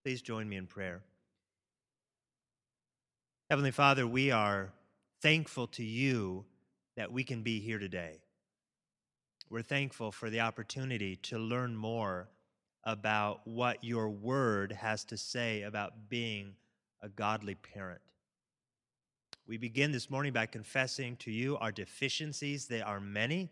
Please join me in prayer. Heavenly Father, we are thankful to you that we can be here today. We're thankful for the opportunity to learn more about what your word has to say about being a godly parent. We begin this morning by confessing to you our deficiencies. They are many.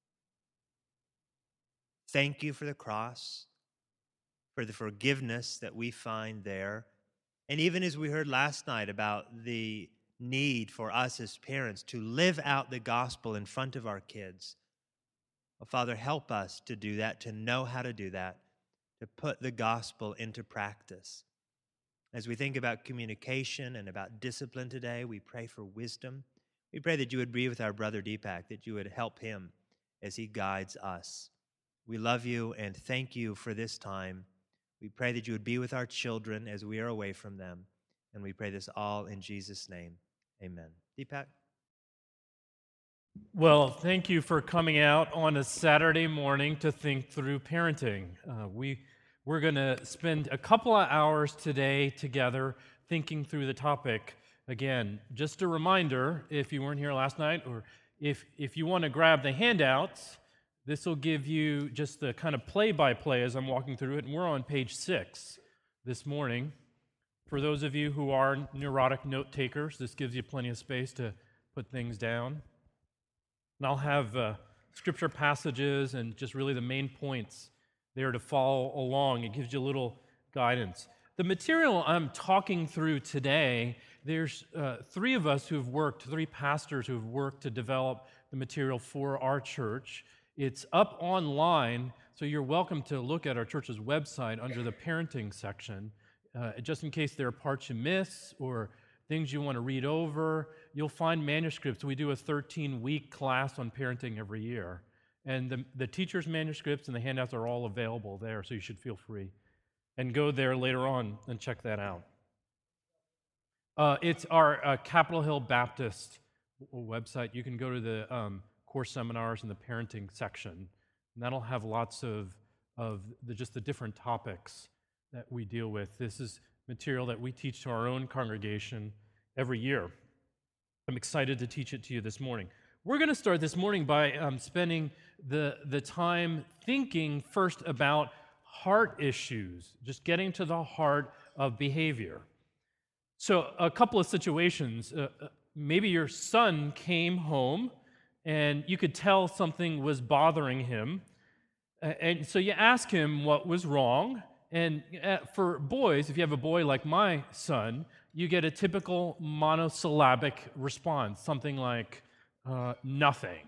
Thank you for the cross, for the forgiveness that we find there. And even as we heard last night about the need for us as parents to live out the gospel in front of our kids, well, Father, help us to do that, to know how to do that, to put the gospel into practice. As we think about communication and about discipline today, we pray for wisdom. We pray that you would be with our brother Deepak, that you would help him as he guides us. We love you and thank you for this time. We pray that you would be with our children as we are away from them. And we pray this all in Jesus' name. Amen. Deepak? Well, thank you for coming out on a Saturday morning to think through parenting. We're going to spend a couple of hours today together thinking through the topic. Again, just a reminder, if you weren't here last night, or if you want to grab the handouts, this will give you just the kind of play-by-play as I'm walking through it, and we're on page 6 this morning. For those of you who are neurotic note takers, this gives you plenty of space to put things down. And I'll have scripture passages and just really the main points there to follow along. It gives you a little guidance. The material I'm talking through today, there's three pastors who have worked to develop the material for our church. It's up online, so you're welcome to look at our church's website under the parenting section. Just in case there are parts you miss or things you want to read over, you'll find manuscripts. We do a 13-week class on parenting every year. And the teacher's manuscripts and the handouts are all available there, so you should feel free. And go there later on and check that out. It's our Capitol Hill Baptist website. You can go to the course seminars in the parenting section, and that'll have lots of just the different topics that we deal with. This is material that we teach to our own congregation every year. I'm excited to teach it to you this morning. We're going to start this morning by spending the time thinking first about heart issues, just getting to the heart of behavior. So a couple of situations. Maybe your son came home and you could tell something was bothering him. And so you ask him what was wrong. And for boys, if you have a boy like my son, you get a typical monosyllabic response, something like, nothing.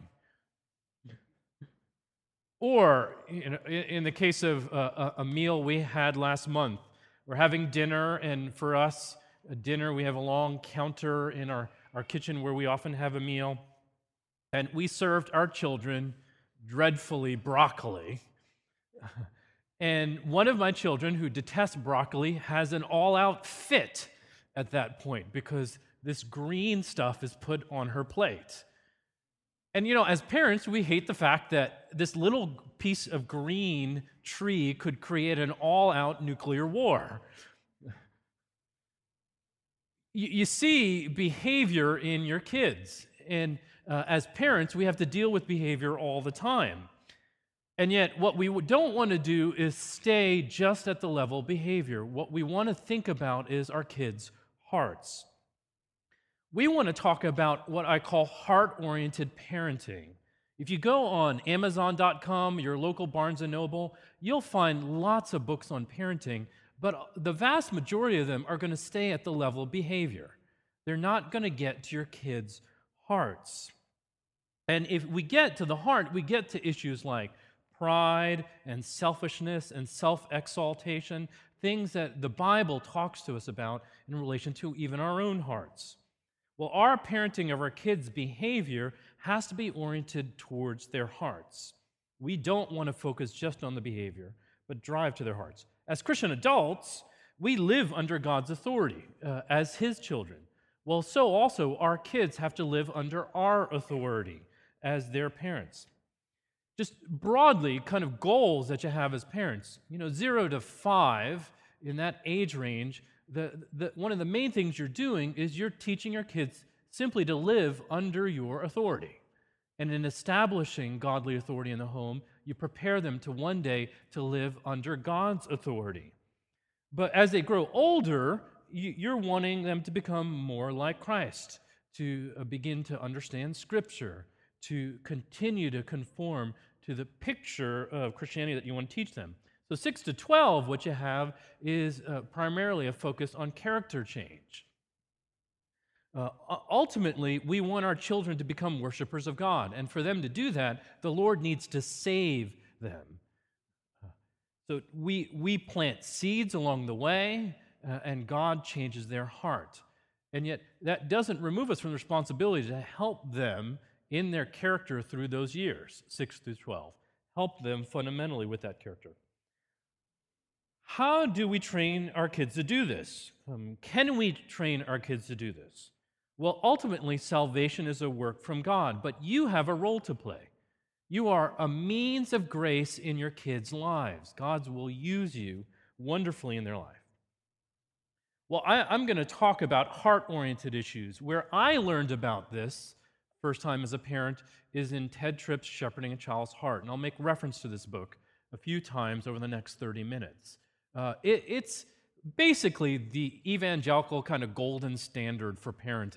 Or, in the case of a meal we had last month, we're having dinner, and for us, dinner, we have a long counter in our kitchen where we often have a meal, and we served our children dreadfully broccoli. And one of my children, who detests broccoli, has an all-out fit at that point because this green stuff is put on her plate. And as parents, we hate the fact that this little piece of green tree could create an all-out nuclear war. You see behavior in your kids, and as parents, we have to deal with behavior all the time. And yet, what we don't want to do is stay just at the level of behavior. What we want to think about is our kids' hearts. We want to talk about what I call heart-oriented parenting. If you go on Amazon.com, your local Barnes & Noble, you'll find lots of books on parenting, but the vast majority of them are going to stay at the level of behavior. They're not going to get to your kids' hearts. And if we get to the heart, we get to issues like pride and selfishness and self-exaltation, things that the Bible talks to us about in relation to even our own hearts. Well, our parenting of our kids' behavior has to be oriented towards their hearts. We don't want to focus just on the behavior, but drive to their hearts. As Christian adults, we live under God's authority as His children. Well, so also our kids have to live under our authority as their parents. Just broadly, kind of goals that you have as parents. 0 to 5 in that age range, one of the main things you're doing is you're teaching your kids simply to live under your authority. And in establishing godly authority in the home, you prepare them to one day to live under God's authority. But as they grow older, you're wanting them to become more like Christ, to begin to understand Scripture, to continue to conform to the picture of Christianity that you want to teach them. So 6 to 12, what you have is primarily a focus on character change. Ultimately, we want our children to become worshipers of God, and for them to do that, the Lord needs to save them. So we plant seeds along the way, and God changes their heart. And yet, that doesn't remove us from the responsibility to help them in their character through those years, 6 through 12. Help them fundamentally with that character. How do we train our kids to do this? Can we train our kids to do this? Well, ultimately, salvation is a work from God, but you have a role to play. You are a means of grace in your kids' lives. God will use you wonderfully in their life. Well, I'm going to talk about heart-oriented issues. Where I learned about this first time as a parent is in Ted Tripp's Shepherding a Child's Heart, and I'll make reference to this book a few times over the next 30 minutes. It's basically the evangelical kind of golden standard for parenting.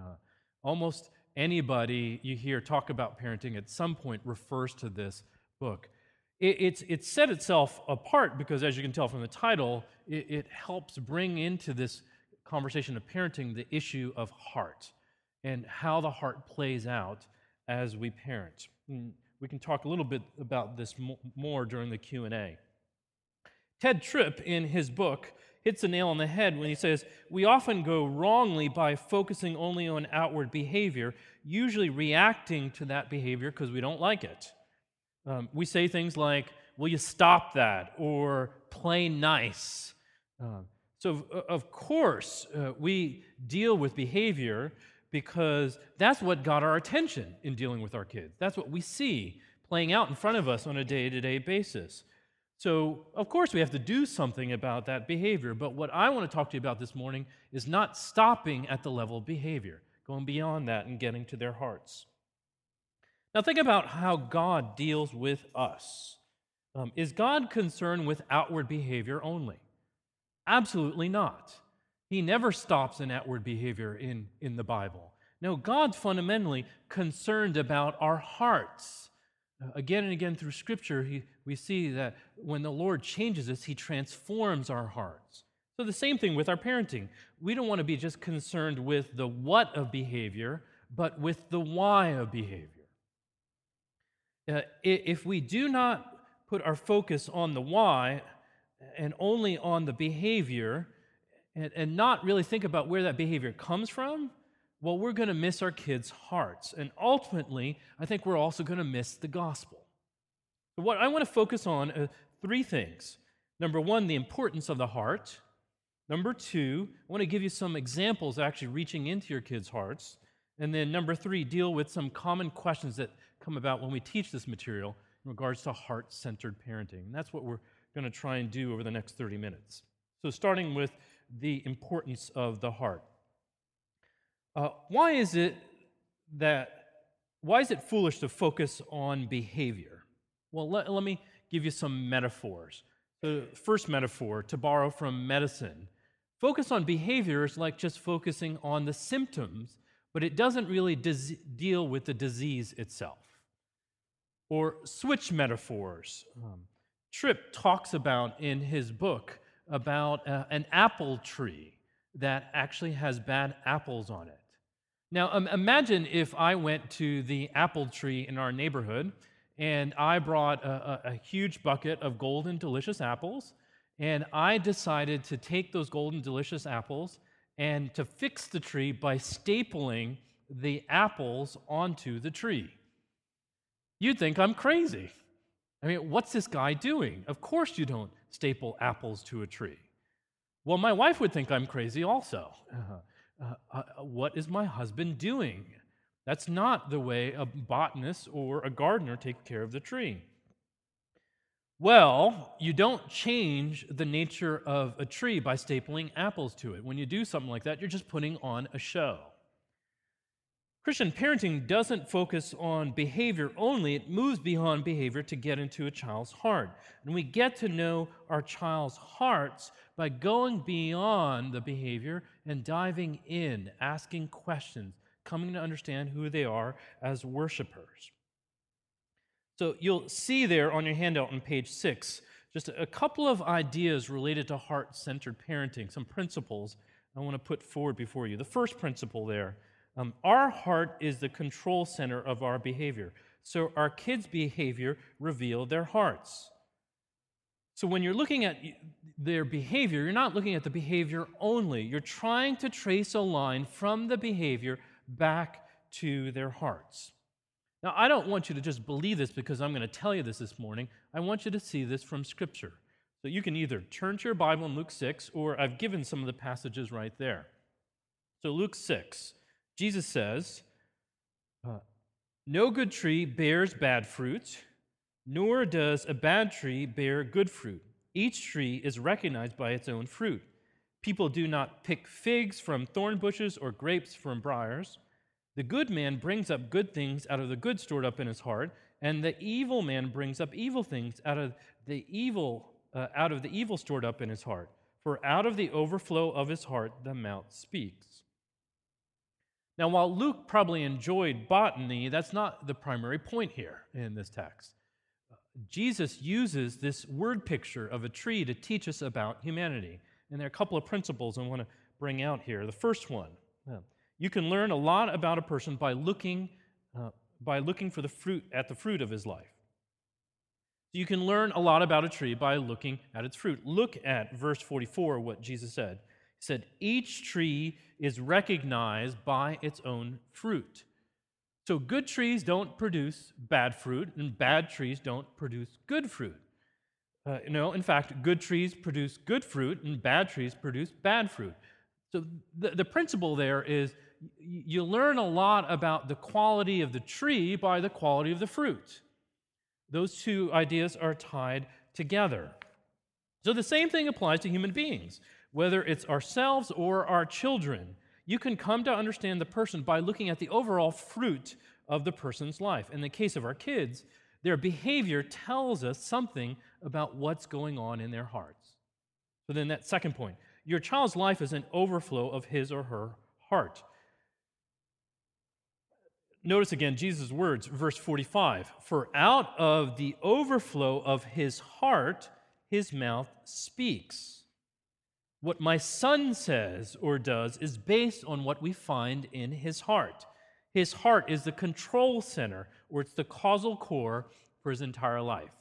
Almost anybody you hear talk about parenting at some point refers to this book. It's set itself apart because, as you can tell from the title, it helps bring into this conversation of parenting the issue of heart and how the heart plays out as we parent. We can talk a little bit about this more during the Q&A. Ted Tripp, in his book, hits a nail on the head when he says, we often go wrongly by focusing only on outward behavior, usually reacting to that behavior because we don't like it. We say things like, will you stop that? Or play nice. So, of course, we deal with behavior because that's what got our attention in dealing with our kids. That's what we see playing out in front of us on a day-to-day basis. So, of course, we have to do something about that behavior. But what I want to talk to you about this morning is not stopping at the level of behavior, going beyond that and getting to their hearts. Now, think about how God deals with us. Is God concerned with outward behavior only? Absolutely not. He never stops in outward behavior in the Bible. No, God's fundamentally concerned about our hearts. Again and again through Scripture, we see that when the Lord changes us, He transforms our hearts. So the same thing with our parenting. We don't want to be just concerned with the what of behavior, but with the why of behavior. If we do not put our focus on the why and only on the behavior and not really think about where that behavior comes from, well, we're going to miss our kids' hearts. And ultimately, I think we're also going to miss the gospel. So what I want to focus on are three things. Number one, the importance of the heart. Number two, I want to give you some examples actually reaching into your kids' hearts. And then number three, deal with some common questions that come about when we teach this material in regards to heart-centered parenting. And that's what we're going to try and do over the next 30 minutes. So starting with the importance of the heart. Why is it foolish to focus on behavior? Well, let me give you some metaphors. The first metaphor, to borrow from medicine. Focus on behavior is like just focusing on the symptoms, but it doesn't really deal with the disease itself. Or switch metaphors. Tripp talks about in his book about an apple tree that actually has bad apples on it. Now, imagine if I went to the apple tree in our neighborhood and I brought a huge bucket of golden, delicious apples, and I decided to take those golden, delicious apples and to fix the tree by stapling the apples onto the tree. You'd think I'm crazy. I mean, what's this guy doing? Of course you don't staple apples to a tree. Well, my wife would think I'm crazy also. What is my husband doing? That's not the way a botanist or a gardener takes care of the tree. Well, you don't change the nature of a tree by stapling apples to it. When you do something like that, you're just putting on a show. Christian parenting doesn't focus on behavior only, it moves beyond behavior to get into a child's heart. And we get to know our child's hearts by going beyond the behavior and diving in, asking questions, coming to understand who they are as worshipers. So you'll see there on your handout on page 6 just a couple of ideas related to heart-centered parenting, some principles I want to put forward before you. The first principle there, our heart is the control center of our behavior. So our kids' behavior reveal their hearts. So when you're looking at their behavior, you're not looking at the behavior only. You're trying to trace a line from the behavior back to their hearts. Now, I don't want you to just believe this because I'm going to tell you this morning. I want you to see this from Scripture. So you can either turn to your Bible in Luke 6, or I've given some of the passages right there. So Luke 6, Jesus says, "No good tree bears bad fruit, nor does a bad tree bear good fruit. Each tree is recognized by its own fruit. People do not pick figs from thorn bushes or grapes from briars. The good man brings up good things out of the good stored up in his heart, and the evil man brings up evil things out of the evil stored up in his heart. For out of the overflow of his heart the mouth speaks." Now, while Luke probably enjoyed botany, that's not the primary point here in this text. Jesus uses this word picture of a tree to teach us about humanity. And there are a couple of principles I want to bring out here. The first one, you can learn a lot about a person by looking for the fruit of his life. You can learn a lot about a tree by looking at its fruit. Look at verse 44, what Jesus said. He said, "Each tree is recognized by its own fruit." So good trees don't produce bad fruit, and bad trees don't produce good fruit. In fact, good trees produce good fruit, and bad trees produce bad fruit. So the principle there is you learn a lot about the quality of the tree by the quality of the fruit. Those two ideas are tied together. So the same thing applies to human beings. Whether it's ourselves or our children, you can come to understand the person by looking at the overall fruit of the person's life. In the case of our kids, their behavior tells us something about what's going on in their hearts. So then that second point, your child's life is an overflow of his or her heart. Notice again Jesus' words, verse 45, "For out of the overflow of his heart, his mouth speaks." What my son says or does is based on what we find in his heart. His heart is the control center, or it's the causal core for his entire life.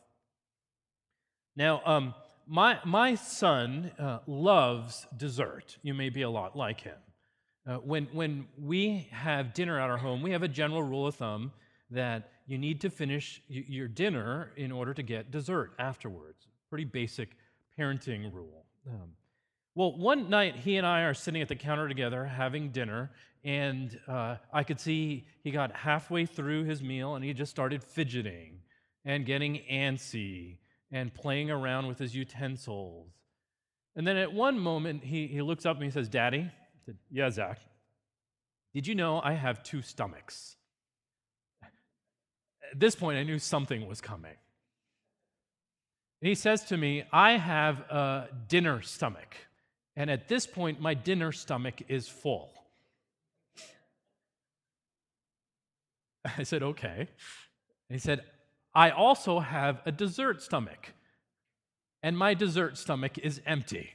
Now, my son loves dessert. You may be a lot like him. When we have dinner at our home, we have a general rule of thumb that you need to finish your dinner in order to get dessert afterwards. Pretty basic parenting rule. Well, one night he and I are sitting at the counter together having dinner, and I could see he got halfway through his meal and he just started fidgeting and getting antsy and playing around with his utensils. And then at one moment he looks up and he says, "Daddy," I said, "Yeah, Zach, did you know I have 2 stomachs?" At this point I knew something was coming. And he says to me, "I have a dinner stomach. And at this point, my dinner stomach is full." I said, "Okay." And he said, "I also have a dessert stomach. And my dessert stomach is empty."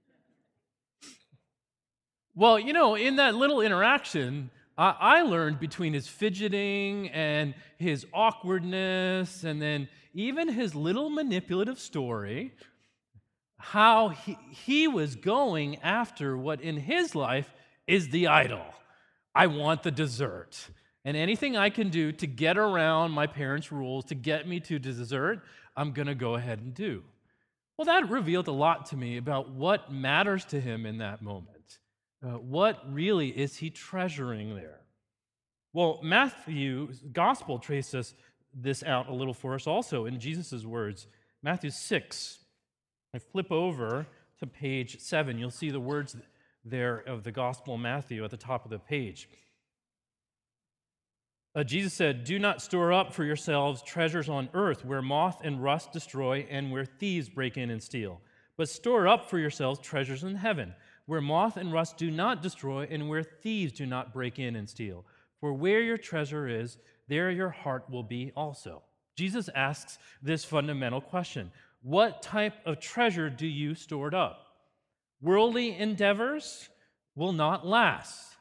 Well, in that little interaction, I learned between his fidgeting and his awkwardness and then even his little manipulative story, how he was going after what in his life is the idol. I want the dessert. And anything I can do to get around my parents' rules, to get me to dessert, I'm going to go ahead and do. Well, that revealed a lot to me about what matters to him in that moment. What really is he treasuring there? Well, Matthew's gospel traces this out a little for us also in Jesus' words. Matthew 6. I flip over to page 7. You'll see the words there of the Gospel of Matthew at the top of the page. Jesus said, "Do not store up for yourselves treasures on earth where moth and rust destroy and where thieves break in and steal. But store up for yourselves treasures in heaven where moth and rust do not destroy and where thieves do not break in and steal. For where your treasure is, there your heart will be also." Jesus asks this fundamental question. What type of treasure do you store up? Worldly endeavors will not last.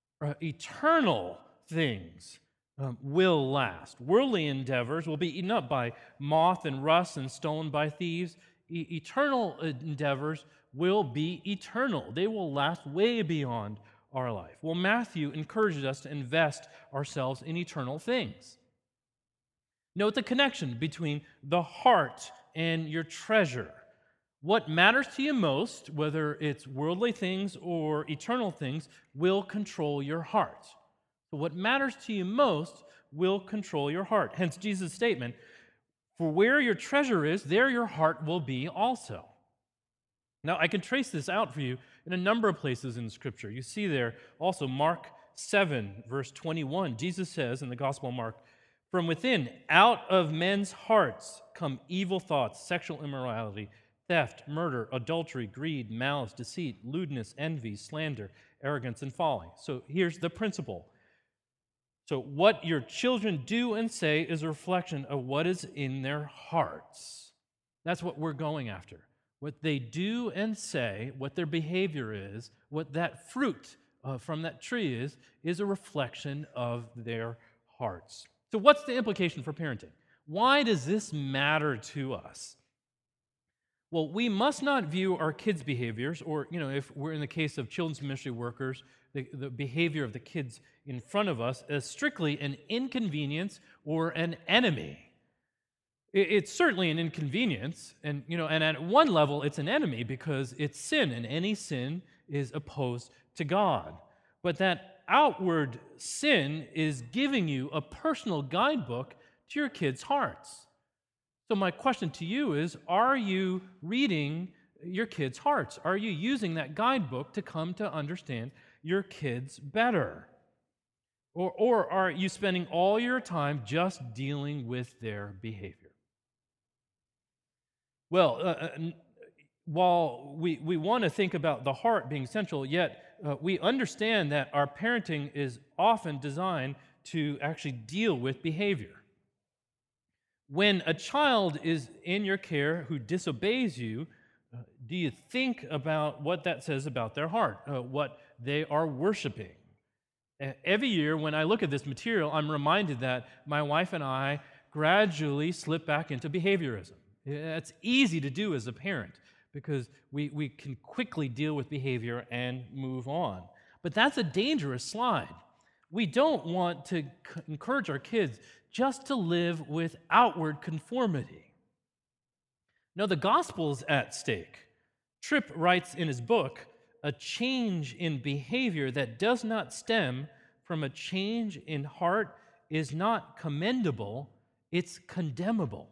Eternal things will last. Worldly endeavors will be eaten up by moth and rust and stolen by thieves. Eternal endeavors will be eternal. They will last way beyond our life. Well, Matthew encourages us to invest ourselves in eternal things. Note the connection between the heart and your treasure. What matters to you most, whether it's worldly things or eternal things, will control your heart. So what matters to you most will control your heart. Hence Jesus' statement, "For where your treasure is, there your heart will be also." Now, I can trace this out for you in a number of places in Scripture. You see there also Mark 7, verse 21. Jesus says in the Gospel of Mark, "From within, out of men's hearts come evil thoughts, sexual immorality, theft, murder, adultery, greed, malice, deceit, lewdness, envy, slander, arrogance, and folly." So here's the principle. So what your children do and say is a reflection of what is in their hearts. That's what we're going after. What they do and say, what their behavior is, what that fruit from that tree is a reflection of their hearts. So what's the implication for parenting? Why does this matter to us? Well, we must not view our kids' behaviors, or, if we're in the case of children's ministry workers, the behavior of the kids in front of us as strictly an inconvenience or an enemy. It's certainly an inconvenience, and at one level it's an enemy because it's sin, and any sin is opposed to God. But that outward sin is giving you a personal guidebook to your kids' hearts. So my question to you is, are you reading your kids' hearts? Are you using that guidebook to come to understand your kids better? Or are you spending all your time just dealing with their behavior? Well, while we want to think about the heart being central, yet we understand that our parenting is often designed to actually deal with behavior. When a child is in your care who disobeys you, do you think about what that says about their heart, what they are worshiping? Every year when I look at this material, I'm reminded that my wife and I gradually slip back into behaviorism. It's easy to do as a parent because we can quickly deal with behavior and move on. But that's a dangerous slide. We don't want to encourage our kids just to live with outward conformity. No, the gospel's at stake. Tripp writes in his book, "A change in behavior that does not stem from a change in heart is not commendable, it's condemnable."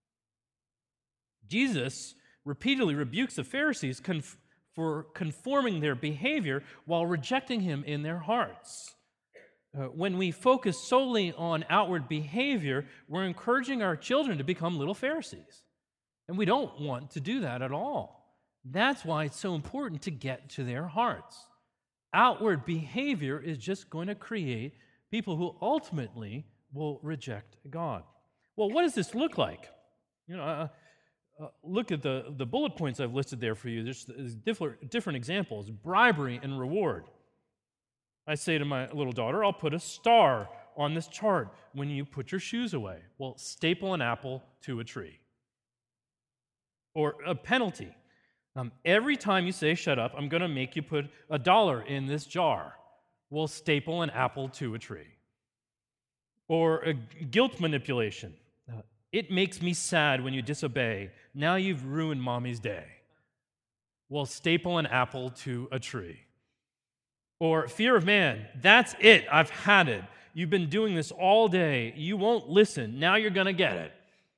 Jesus repeatedly rebukes the Pharisees for conforming their behavior while rejecting him in their hearts. When we focus solely on outward behavior, we're encouraging our children to become little Pharisees. And we don't want to do that at all. That's why it's so important to get to their hearts. Outward behavior is just going to create people who ultimately will reject God. Well, what does this look like? Look at the bullet points I've listed there for you. There's different examples: bribery and reward. I say to my little daughter, "I'll put a star on this chart when you put your shoes away." Well, staple an apple to a tree. Or a penalty. Every time you say "shut up," I'm going to make you put $1 in this jar. Well, staple an apple to a tree. Or a guilt manipulation. "It makes me sad when you disobey. Now you've ruined mommy's day." Well, staple an apple to a tree. Or fear of man. "That's it. I've had it. You've been doing this all day. You won't listen. Now you're going to get it."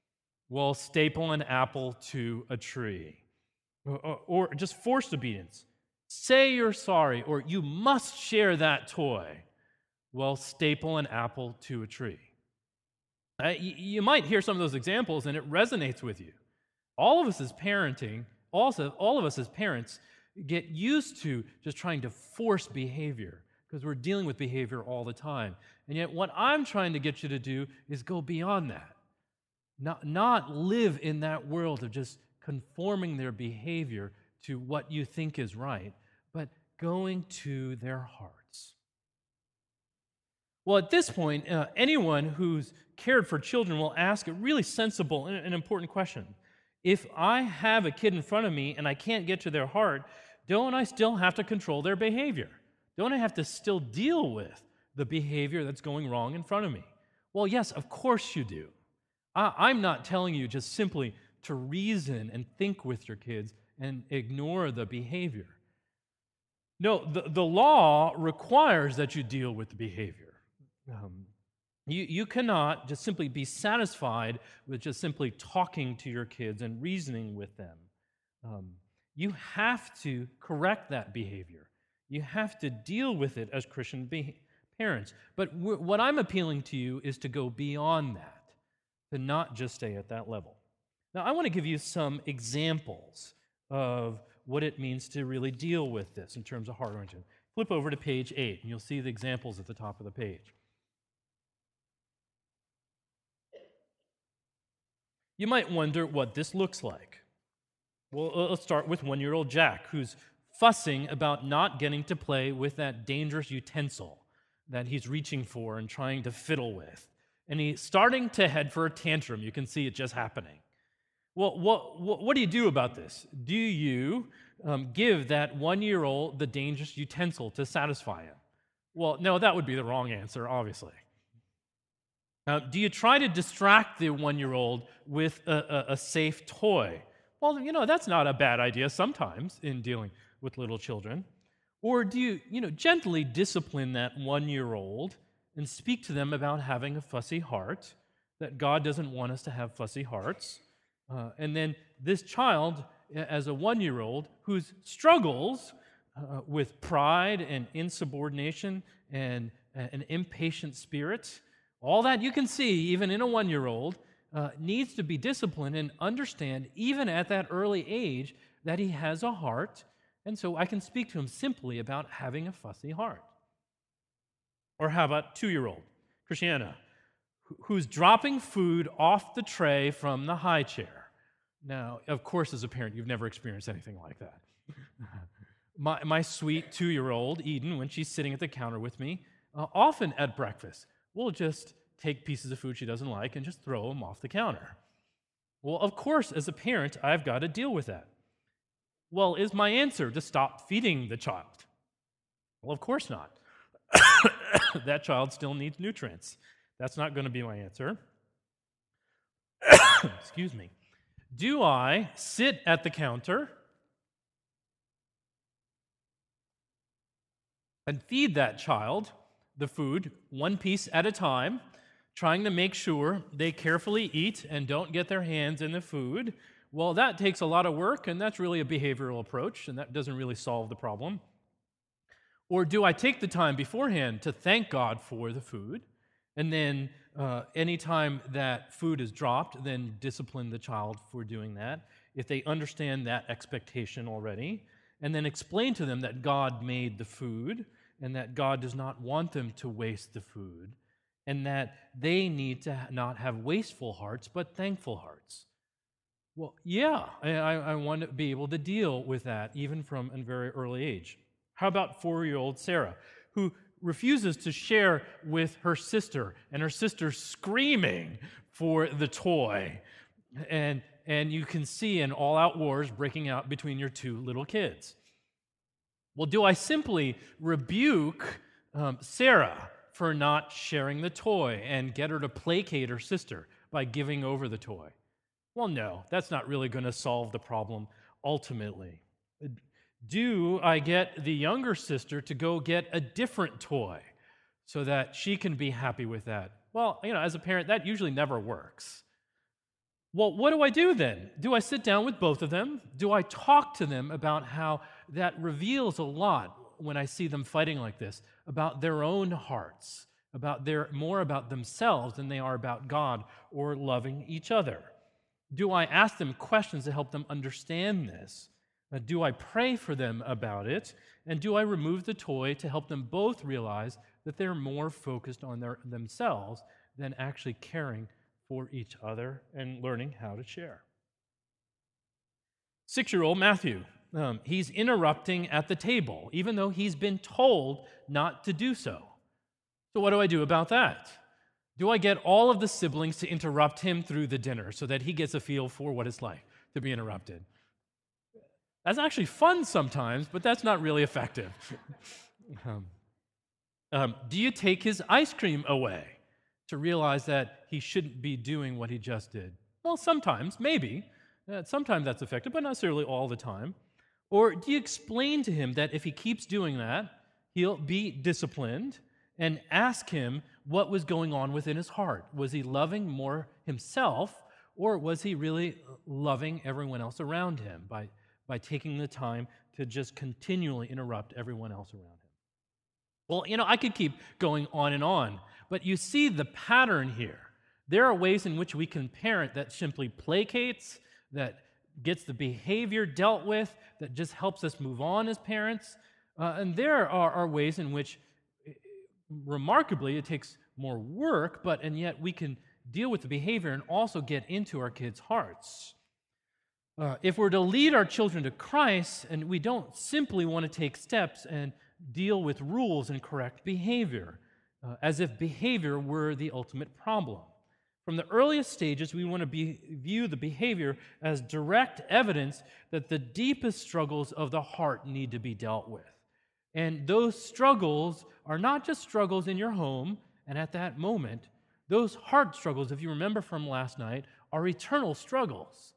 Well, staple an apple to a tree. Or just forced obedience. Say you're sorry, or you must share that toy. Well, staple an apple to a tree. You might hear some of those examples and it resonates with you. All of us as parenting, also, all of us as parents get used to just trying to force behavior because we're dealing with behavior all the time. And yet what I'm trying to get you to do is go beyond that. Not live in that world of just conforming their behavior to what you think is right, but going to their hearts. Well, at this point, anyone who's cared for children will ask a really sensible and important question. If I have a kid in front of me and I can't get to their heart, don't I still have to control their behavior? Don't I have to still deal with the behavior that's going wrong in front of me? Well, yes, of course you do. I'm not telling you just simply to reason and think with your kids and ignore the behavior. No, the law requires that you deal with the behavior. You cannot just simply be satisfied with just simply talking to your kids and reasoning with them. You have to correct that behavior. You have to deal with it as Christian parents. But what I'm appealing to you is to go beyond that, to not just stay at that level. Now, I want to give you some examples of what it means to really deal with this in terms of heart-wrenching. Flip over to page 8, and you'll see the examples at the top of the page. You might wonder what this looks like. Well, let's start with 1-year-old Jack, who's fussing about not getting to play with that dangerous utensil that he's reaching for and trying to fiddle with. And he's starting to head for a tantrum. You can see it just happening. Well, what do you do about this? Do you give that 1-year-old the dangerous utensil to satisfy him? Well, no, that would be the wrong answer, obviously. Do you try to distract the 1-year-old with a safe toy? Well, that's not a bad idea sometimes in dealing with little children. Or do you gently discipline that 1-year-old and speak to them about having a fussy heart, that God doesn't want us to have fussy hearts. And then this child, as a 1-year-old, who struggles with pride and insubordination and an impatient spirit, all that you can see, even in a 1-year-old, needs to be disciplined and understand, even at that early age, that he has a heart, and so I can speak to him simply about having a fussy heart. Or how about 2-year-old Christiana, who's dropping food off the tray from the high chair? Now, of course, as a parent, you've never experienced anything like that. My sweet 2-year-old, Eden, when she's sitting at the counter with me, often at breakfast, will just take pieces of food she doesn't like and just throw them off the counter. Well, of course, as a parent, I've got to deal with that. Well, is my answer to stop feeding the child? Well, of course not. That child still needs nutrients. That's not going to be my answer. Excuse me. Do I sit at the counter and feed that child the food one piece at a time, trying to make sure they carefully eat and don't get their hands in the food? Well, that takes a lot of work, and that's really a behavioral approach, and that doesn't really solve the problem. Or do I take the time beforehand to thank God for the food, and then anytime that food is dropped, then discipline the child for doing that, if they understand that expectation already, and then explain to them that God made the food, and that God does not want them to waste the food, and that they need to not have wasteful hearts, but thankful hearts. Well, yeah, I want to be able to deal with that even from a very early age. How about 4-year-old Sarah, who refuses to share with her sister, and her sister's screaming for the toy? And you can see an all-out wars breaking out between your two little kids. Well, do I simply rebuke Sarah for not sharing the toy and get her to placate her sister by giving over the toy? Well, no, that's not really going to solve the problem ultimately. Do I get the younger sister to go get a different toy so that she can be happy with that? Well, as a parent, that usually never works. Well, what do I do then? Do I sit down with both of them? Do I talk to them about how that reveals a lot when I see them fighting like this, about their own hearts, more about themselves than they are about God or loving each other? Do I ask them questions to help them understand this? Do I pray for them about it? And do I remove the toy to help them both realize that they're more focused on themselves than actually caring for each other and learning how to share? 6-year-old Matthew, he's interrupting at the table, even though he's been told not to do so. So what do I do about that? Do I get all of the siblings to interrupt him through the dinner so that he gets a feel for what it's like to be interrupted? That's actually fun sometimes, but that's not really effective. Do you take his ice cream away to realize that he shouldn't be doing what he just did? Well, sometimes, maybe. Sometimes that's effective, but not necessarily all the time. Or do you explain to him that if he keeps doing that, he'll be disciplined, and ask him what was going on within his heart? Was he loving more himself, or was he really loving everyone else around him by taking the time to just continually interrupt everyone else around him? Well, I could keep going on, but you see the pattern here. There are ways in which we can parent that simply placates, that gets the behavior dealt with, that just helps us move on as parents. And there are ways in which, remarkably, it takes more work, and yet we can deal with the behavior and also get into our kids' hearts. If we're to lead our children to Christ, and we don't simply want to take steps and deal with rules and correct behavior, as if behavior were the ultimate problem. From the earliest stages, we want to view the behavior as direct evidence that the deepest struggles of the heart need to be dealt with. And those struggles are not just struggles in your home and at that moment. Those heart struggles, if you remember from last night, are eternal struggles.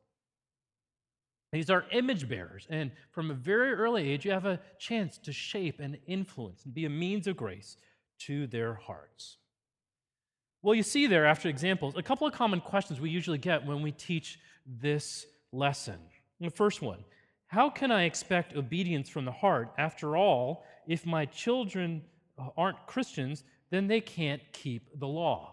These are image bearers, and from a very early age, you have a chance to shape and influence and be a means of grace to their hearts. Well, you see there, after examples, a couple of common questions we usually get when we teach this lesson. The first one, how can I expect obedience from the heart? After all, if my children aren't Christians, then they can't keep the law.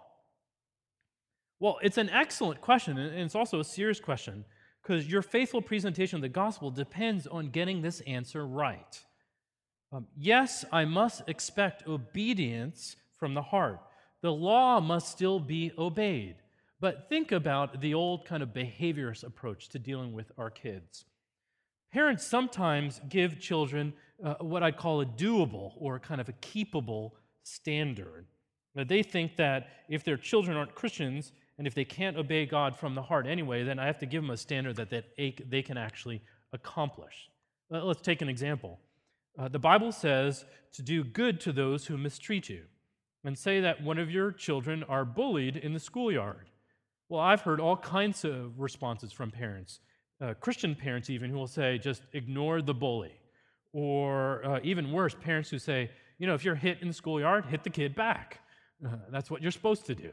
Well, it's an excellent question, and it's also a serious question, because your faithful presentation of the gospel depends on getting this answer right. Yes, I must expect obedience from the heart. The law must still be obeyed. But think about the old kind of behaviorist approach to dealing with our kids. Parents sometimes give children what I call a doable or kind of a keepable standard. They think that if their children aren't Christians and if they can't obey God from the heart anyway, then I have to give them a standard that they can actually accomplish. Let's take an example. The Bible says to do good to those who mistreat you. And say that one of your children are bullied in the schoolyard. Well, I've heard all kinds of responses from parents, Christian parents even, who will say, just ignore the bully. Or even worse, parents who say, if you're hit in the schoolyard, hit the kid back. That's what you're supposed to do.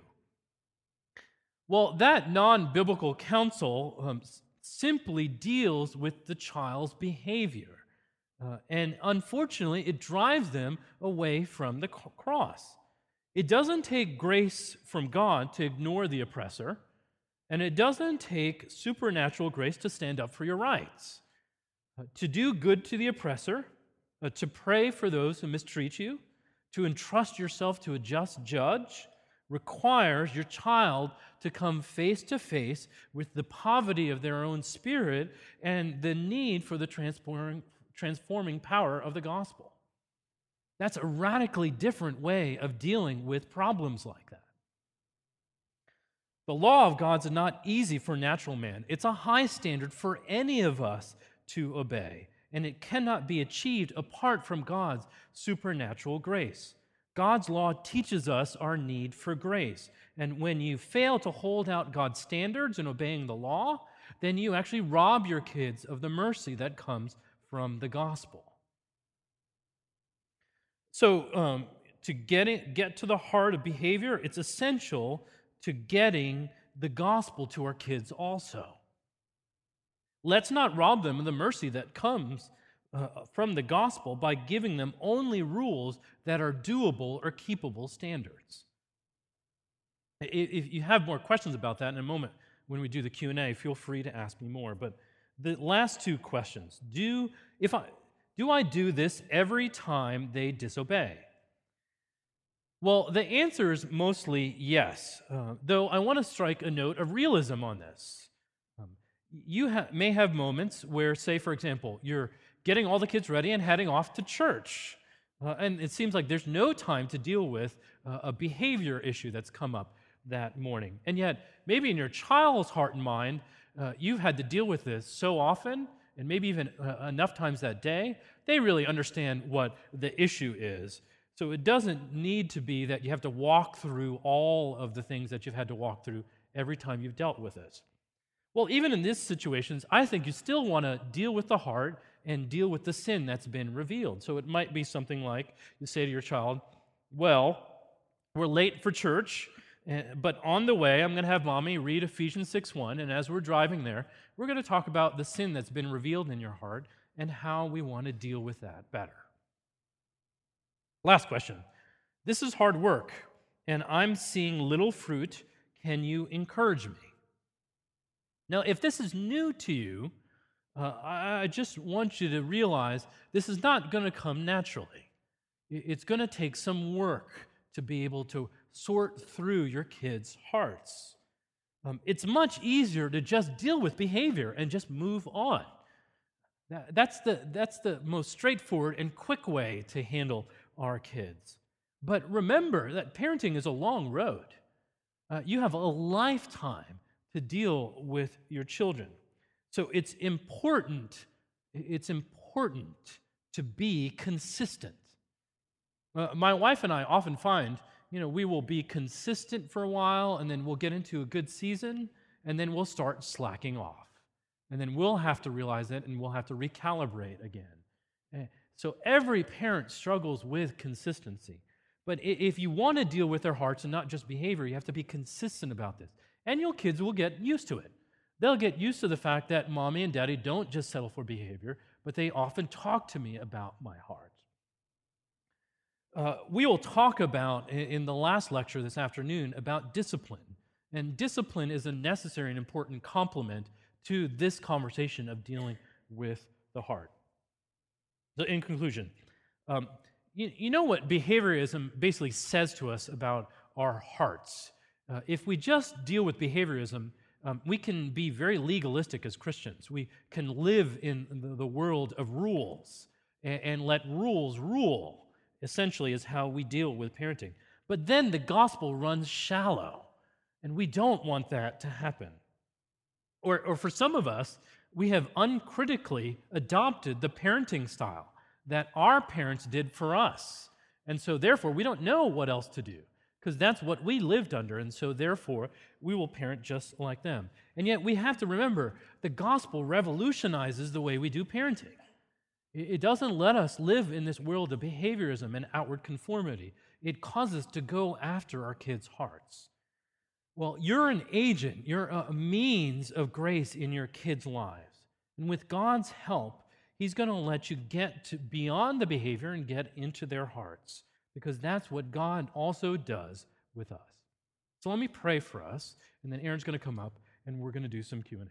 Well, that non-biblical counsel simply deals with the child's behavior. And unfortunately, it drives them away from the cross. It doesn't take grace from God to ignore the oppressor, and it doesn't take supernatural grace to stand up for your rights. To do good to the oppressor, to pray for those who mistreat you, to entrust yourself to a just judge, requires your child to come face to face with the poverty of their own spirit and the need for the transforming power of the gospel. That's a radically different way of dealing with problems like that. The law of God is not easy for natural man. It's a high standard for any of us to obey, and it cannot be achieved apart from God's supernatural grace. God's law teaches us our need for grace, and when you fail to hold out God's standards in obeying the law, then you actually rob your kids of the mercy that comes from the gospel. So to get to the heart of behavior, it's essential to getting the gospel to our kids also. Let's not rob them of the mercy that comes from the gospel by giving them only rules that are doable or keepable standards. If you have more questions about that in a moment when we do the Q&A, feel free to ask me more. But the last two questions, do I do this every time they disobey? Well, the answer is mostly yes, though I want to strike a note of realism on this. You may have moments where, say, for example, you're getting all the kids ready and heading off to church, and it seems like there's no time to deal with a behavior issue that's come up that morning. And yet, maybe in your child's heart and mind, you've had to deal with this so often, and maybe even enough times that day, they really understand what the issue is. So it doesn't need to be that you have to walk through all of the things that you've had to walk through every time you've dealt with it. Well, even in these situations, I think you still want to deal with the heart and deal with the sin that's been revealed. So it might be something like you say to your child, well, we're late for church, but on the way, I'm going to have Mommy read Ephesians 6:1, and as we're driving there, we're going to talk about the sin that's been revealed in your heart and how we want to deal with that better. Last question. This is hard work, and I'm seeing little fruit. Can you encourage me? Now, if this is new to you, I just want you to realize this is not going to come naturally. It's going to take some work to be able to sort through your kids' hearts. It's much easier to just deal with behavior and just move on. That's the most straightforward and quick way to handle our kids. But remember that parenting is a long road. You have a lifetime to deal with your children. So it's important to be consistent. My wife and I often find, we will be consistent for a while, and then we'll get into a good season, and then we'll start slacking off. And then we'll have to realize it, and we'll have to recalibrate again. So every parent struggles with consistency. But if you want to deal with their hearts and not just behavior, you have to be consistent about this. And your kids will get used to it. They'll get used to the fact that Mommy and Daddy don't just settle for behavior, but they often talk to me about my heart. We will talk about, in the last lecture this afternoon, about discipline. And discipline is a necessary and important complement to this conversation of dealing with the heart. So in conclusion, you know what behaviorism basically says to us about our hearts? If we just deal with behaviorism, we can be very legalistic as Christians. We can live in the world of rules and let rules rule, essentially, is how we deal with parenting. But then the gospel runs shallow, and we don't want that to happen. Or for some of us, we have uncritically adopted the parenting style that our parents did for us. And so therefore, we don't know what else to do, because that's what we lived under, and so therefore, we will parent just like them. And yet we have to remember, the gospel revolutionizes the way we do parenting. It doesn't let us live in this world of behaviorism and outward conformity. It causes us to go after our kids' hearts. Well, you're an agent, you're a means of grace in your kids' lives. And with God's help, He's going to let you get to beyond the behavior and get into their hearts, because that's what God also does with us. So let me pray for us, and then Aaron's going to come up, and we're going to do some Q&A.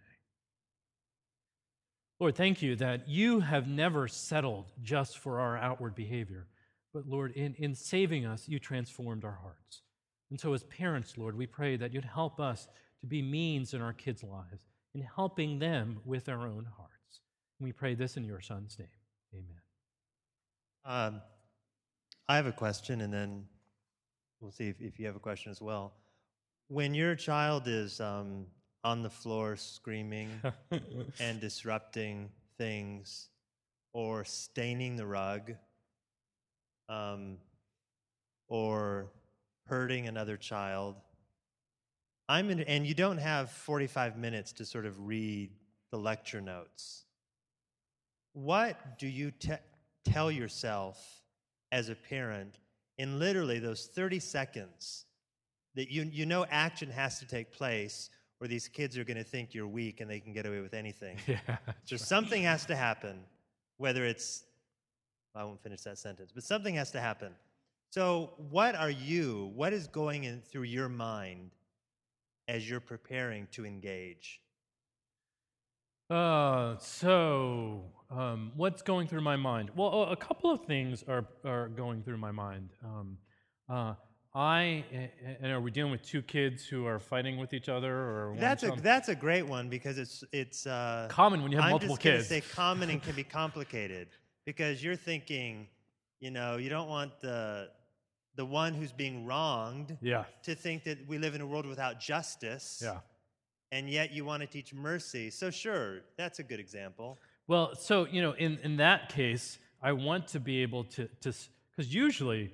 Lord, thank you that you have never settled just for our outward behavior, but Lord, in saving us, you transformed our hearts. And so as parents, Lord, we pray that you'd help us to be means in our kids' lives, in helping them with their own hearts. And we pray this in your Son's name. Amen. I have a question, and then we'll see if you have a question as well. When your child is on the floor screaming and disrupting things, or staining the rug, or hurting another child, and you don't have 45 minutes to sort of read the lecture notes. What do you tell yourself as a parent in literally those 30 seconds that you know action has to take place, or these kids are going to think you're weak and they can get away with anything. Yeah. So something has to happen, whether it's, I won't finish that sentence, but something has to happen. So what is going in through your mind as you're preparing to engage? What's going through my mind? Well, a couple of things are going through my mind. And are we dealing with two kids who are fighting with each other, or That's a great one, because it's common when you have multiple kids. I'm just going to say common and can be complicated, because you're thinking, you don't want the one who's being wronged to think that we live in a world without justice. Yeah. And yet you want to teach mercy. So sure, that's a good example. Well, so, in that case, I want to be able to because usually,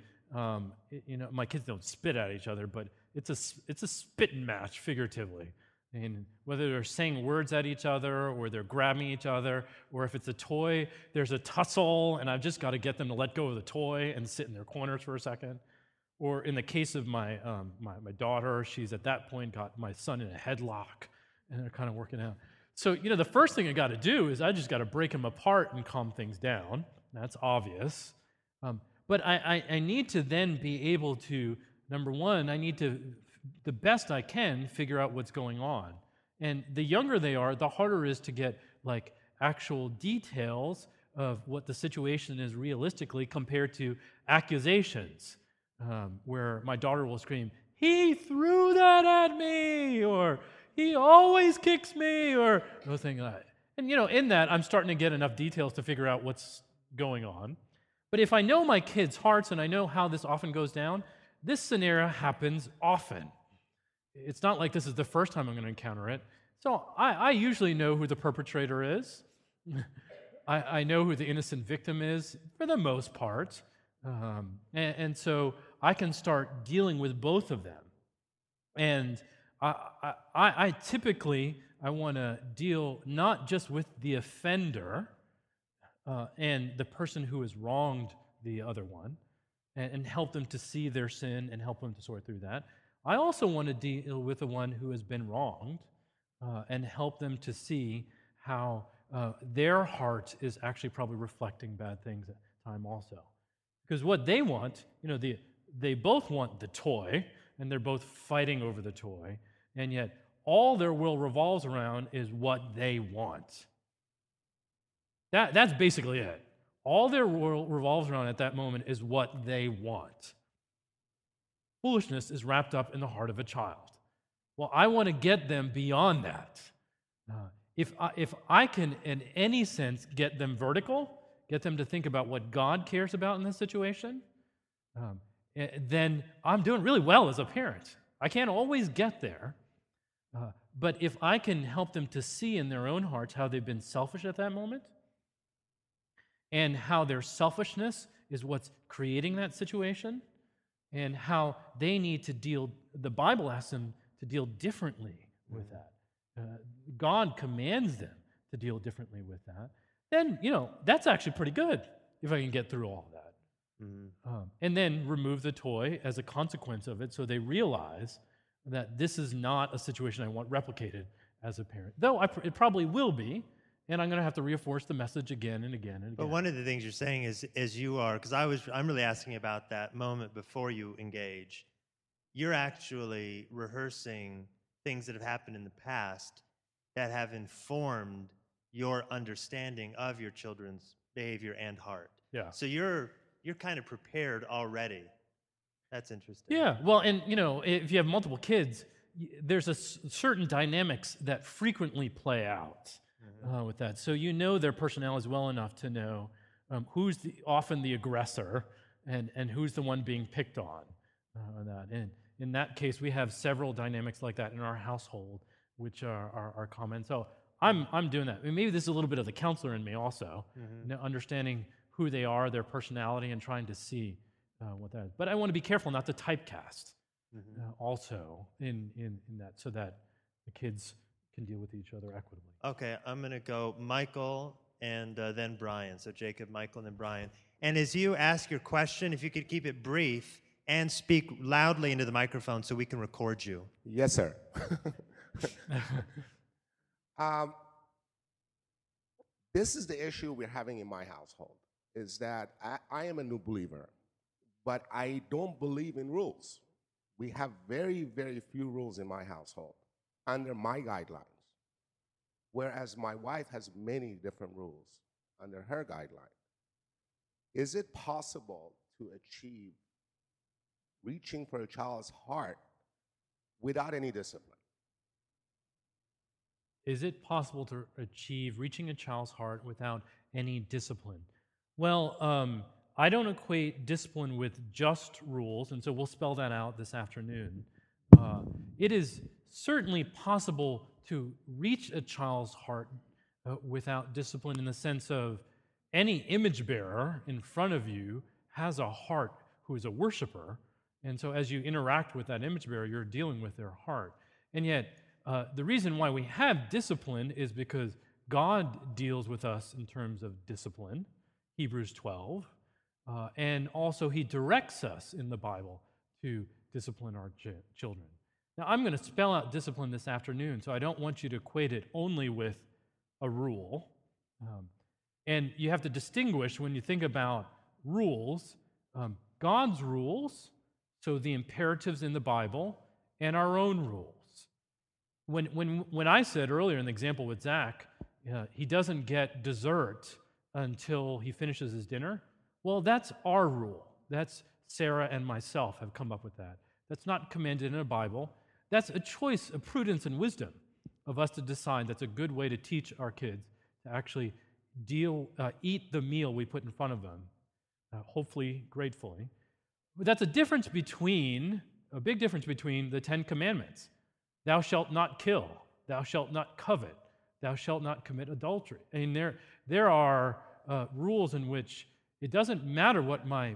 my kids don't spit at each other, but it's a spitting match, figuratively. And whether they're saying words at each other, or they're grabbing each other, or if it's a toy, there's a tussle, and I've just got to get them to let go of the toy and sit in their corners for a second. Or in the case of my daughter, she's at that point got my son in a headlock, and they're kind of working out. So, the first thing I got to do is I just got to break them apart and calm things down. That's obvious. But I need to then be able to, number one, I need to, the best I can, figure out what's going on. And the younger they are, the harder it is to get, actual details of what the situation is realistically compared to accusations. Where my daughter will scream, "He threw that at me," or "He always kicks me," or those things like that. And, in that, I'm starting to get enough details to figure out what's going on. But if I know my kids' hearts and I know how this often goes down, this scenario happens often. It's not like this is the first time I'm going to encounter it. So I usually know who the perpetrator is. I know who the innocent victim is, for the most part. And so I can start dealing with both of them. And I typically want to deal not just with the offender and the person who has wronged the other one, and help them to see their sin and help them to sort through that. I also want to deal with the one who has been wronged and help them to see how their heart is actually probably reflecting bad things at the time also. Because what they want, they both want the toy, and they're both fighting over the toy, and yet all their world revolves around is what they want. That's basically it. All their world revolves around at that moment is what they want. Foolishness is wrapped up in the heart of a child. Well, I want to get them beyond that. If I can, in any sense, get them vertical, get them to think about what God cares about in this situation, then I'm doing really well as a parent. I can't always get there, but if I can help them to see in their own hearts how they've been selfish at that moment, and how their selfishness is what's creating that situation, and how they need to deal, the Bible asks them to deal differently with that. God commands them to deal differently with that. Then, that's actually pretty good if I can get through all of that. Mm-hmm. And then remove the toy as a consequence of it, so they realize that this is not a situation I want replicated as a parent. Though it probably will be, and I'm going to have to reinforce the message again and again and again. But one of the things you're saying is, as you are, because I'm really asking about that moment before you engage. You're actually rehearsing things that have happened in the past that have informed your understanding of your children's behavior and heart. Yeah. So you're kind of prepared already. That's interesting. Yeah. Well, and if you have multiple kids, there's a certain dynamics that frequently play out with that. So their personalities well enough to know who's often the aggressor and who's the one being picked on that. And in that case, we have several dynamics like that in our household, which are common. So I'm doing that. I mean, maybe this is a little bit of the counselor in me also, understanding who they are, their personality, and trying to see what that is. But I want to be careful not to typecast also in that, so that the kids can deal with each other equitably. Okay, I'm going to go Michael and then Brian. So Jacob, Michael, and then Brian. And as you ask your question, if you could keep it brief and speak loudly into the microphone so we can record you. Yes, sir. This is the issue we're having in my household, is that I am a new believer, but I don't believe in rules. We have very, very few rules in my household under my guidelines, whereas my wife has many different rules under her guideline. Is it possible to achieve reaching for a child's heart without any discipline? Is it possible to achieve reaching a child's heart without any discipline? Well, I don't equate discipline with just rules, and so we'll spell that out this afternoon. It is certainly possible to reach a child's heart without discipline, in the sense of any image bearer in front of you has a heart who is a worshiper, and so as you interact with that image bearer, you're dealing with their heart. And yet, the reason why we have discipline is because God deals with us in terms of discipline, Hebrews 12, and also He directs us in the Bible to discipline our children. Now, I'm going to spell out discipline this afternoon, so I don't want you to equate it only with a rule. And you have to distinguish when you think about rules, God's rules, so the imperatives in the Bible, and our own rules. When I said earlier in the example with Zach, he doesn't get dessert until he finishes his dinner, well, that's our rule. That's Sarah and myself have come up with that. That's not commanded in the Bible. That's a choice of prudence and wisdom of us to decide that's a good way to teach our kids to actually eat the meal we put in front of them, hopefully gratefully. But that's a big difference between the 10 Commandments. Thou shalt not kill, thou shalt not covet, thou shalt not commit adultery. I mean, there are rules in which it doesn't matter what my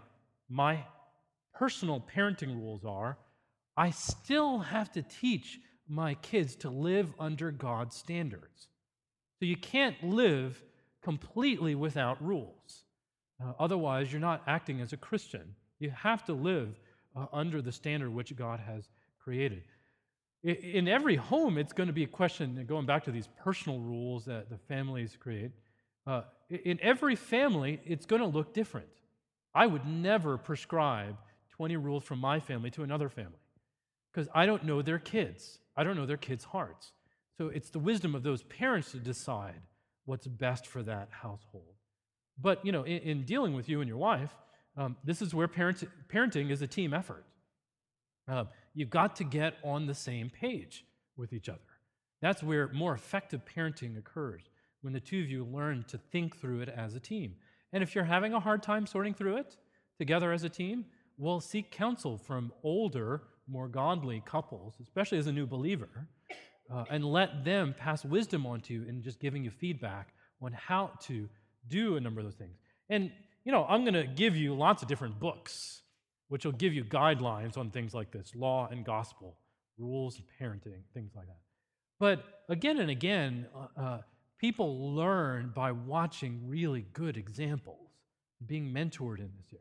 personal parenting rules are, I still have to teach my kids to live under God's standards. So you can't live completely without rules. Otherwise, you're not acting as a Christian. You have to live under the standard which God has created. In every home, it's going to be a question, going back to these personal rules that the families create. In every family, it's going to look different. I would never prescribe 20 rules from my family to another family because I don't know their kids. I don't know their kids' hearts. So it's the wisdom of those parents to decide what's best for that household. But, in dealing with you and your wife, this is where parenting is a team effort. You've got to get on the same page with each other. That's where more effective parenting occurs, when the two of you learn to think through it as a team. And if you're having a hard time sorting through it together as a team, well, seek counsel from older, more godly couples, especially as a new believer, and let them pass wisdom on to you in just giving you feedback on how to do a number of those things. And, I'm going to give you lots of different books which will give you guidelines on things like this, law and gospel, rules and parenting, things like that. But again and again, people learn by watching really good examples, being mentored in this area.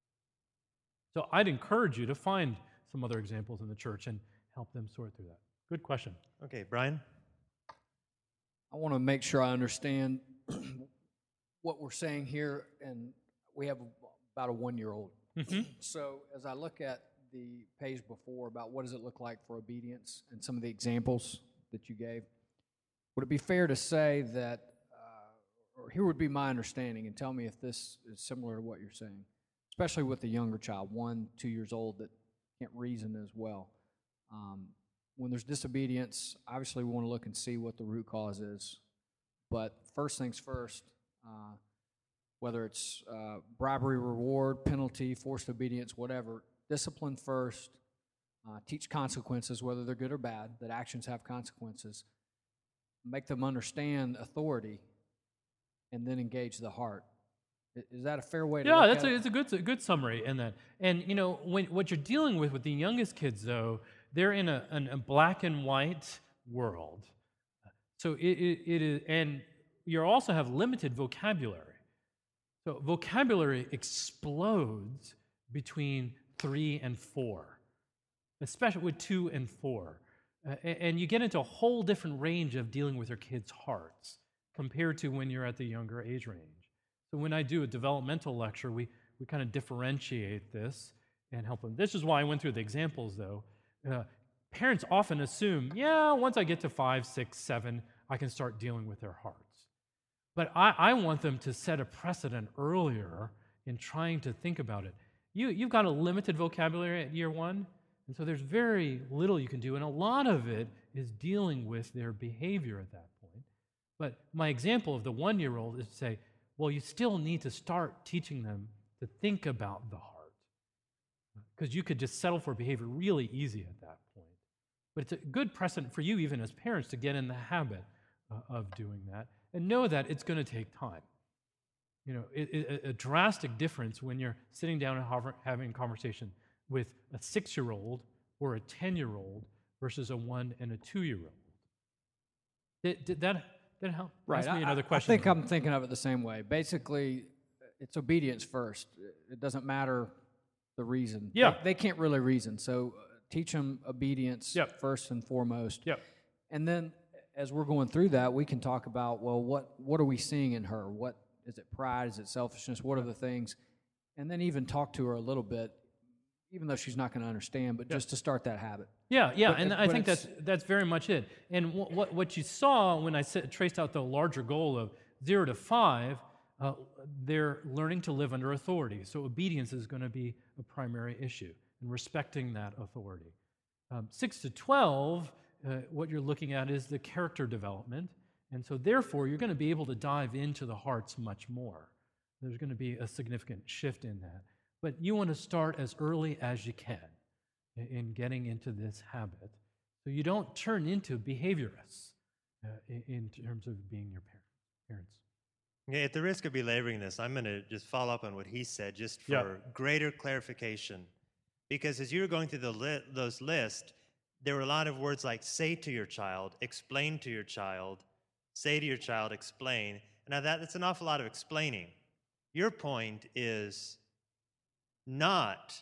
So I'd encourage you to find some other examples in the church and help them sort through that. Good question. Okay, Brian? I want to make sure I understand what we're saying here, and we have about a 1-year-old. Mm-hmm. So as I look at the page before about what does it look like for obedience and some of the examples that you gave, would it be fair to say that, or here would be my understanding, and tell me if this is similar to what you're saying, especially with the younger child, 1, 2 years old, that can't reason as well. When there's disobedience, obviously we want to look and see what the root cause is. But first things first, whether it's bribery, reward, penalty, forced obedience, whatever, discipline first, teach consequences, whether they're good or bad, that actions have consequences, make them understand authority, and then engage the heart. Is that a fair way to look at it? It's a good summary in that. And, what you're dealing with the youngest kids, though, they're in a black and white world. So it is, and you also have limited vocabulary. So vocabulary explodes between 3 and 4, especially with 2 and 4. And you get into a whole different range of dealing with your kids' hearts compared to when you're at the younger age range. So when I do a developmental lecture, we kind of differentiate this and help them. This is why I went through the examples, though. Parents often assume, yeah, once I get to 5, 6, 7, I can start dealing with their hearts. But I want them to set a precedent earlier in trying to think about it. You've got a limited vocabulary at year 1, and so there's very little you can do, and a lot of it is dealing with their behavior at that point. But my example of the 1-year-old is to say, well, you still need to start teaching them to think about the heart, because you could just settle for behavior really easy at that point. But it's a good precedent for you, even as parents, to get in the habit of doing that and know that it's going to take time. You know, a drastic difference when you're sitting down and having a conversation with a 6-year-old or a 10-year-old versus a 1 and a 2-year-old. Did that help? Right. Ask me another question. I think I'm thinking of it the same way. Basically, it's obedience first. It doesn't matter the reason. Yeah. They can't really reason. So teach them obedience first and foremost. Yep. And then as we're going through that, we can talk about, well, what are we seeing in her? What is it? Pride? Is it selfishness? What are the things? And then even talk to her a little bit, even though she's not going to understand, but just to start that habit. Yeah, and I think that's very much it. And what you saw when I traced out the larger goal of 0 to 5, they're learning to live under authority. So obedience is going to be a primary issue, and respecting that authority. 6 to 12, what you're looking at is the character development. And so therefore, you're going to be able to dive into the hearts much more. There's going to be a significant shift in that. But you want to start as early as you can in getting into this habit, so you don't turn into behaviorists in terms of being your parents. Okay, at the risk of belaboring this, I'm going to just follow up on what he said, just for greater clarification. Because as you were going through those lists, there were a lot of words like say to your child, explain to your child, say to your child, explain. Now that's an awful lot of explaining. Your point is not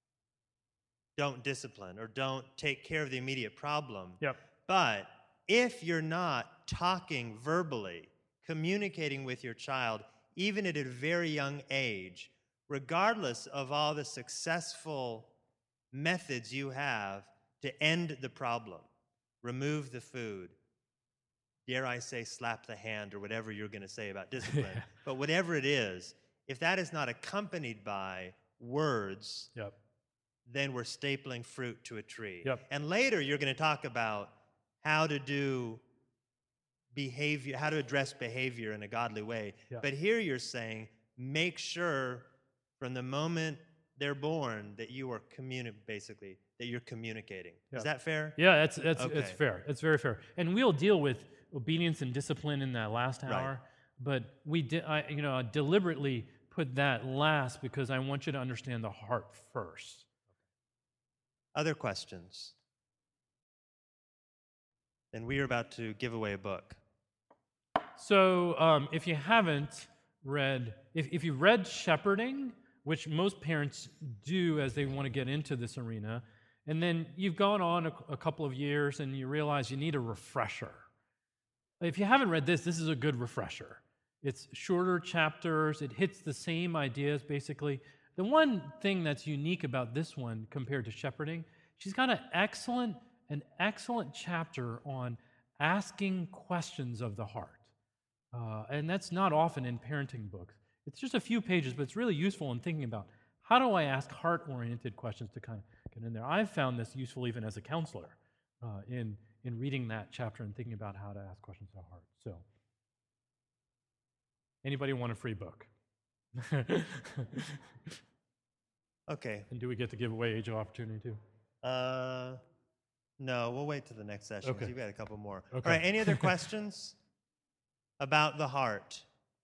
don't discipline or don't take care of the immediate problem. But if you're not talking verbally, communicating with your child, even at a very young age, regardless of all the successful methods you have to end the problem, remove the food, dare I say slap the hand, or whatever you're going to say about discipline, but whatever it is, if that is not accompanied by words, then we're stapling fruit to a tree. And later you're going to talk about how to do behavior, how to address behavior in a godly way. But here you're saying, make sure from the moment they're born that you are basically that you're communicating. Is that fair? Yeah, it's fair. It's very fair. And we'll deal with obedience and discipline in that last hour. But I deliberately put that last because I want you to understand the heart first. Other questions? Then we are about to give away a book. So if you haven't read, if you've read Shepherding, which most parents do as they want to get into this arena, and then you've gone on a couple of years and you realize you need a refresher. If you haven't read this is a good refresher. It's shorter chapters. It hits the same ideas, basically. The one thing that's unique about this one compared to Shepherding, she's got an excellent chapter on asking questions of the heart. And that's not often in parenting books. It's just a few pages, but it's really useful in thinking about how do I ask heart-oriented questions to kind of get in there. I've found this useful even as a counselor in reading that chapter and thinking about how to ask questions of the heart. So, anybody want a free book? Okay. And do we get to give away Age of Opportunity too? No, we'll wait till the next session. Okay. You've got a couple more. Okay. All right, any other questions about the heart?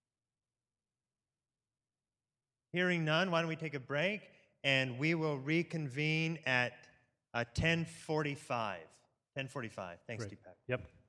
Hearing none, why don't we take a break, and we will reconvene at 10:45. 10:45. Thanks, Great. Deepak. Yep.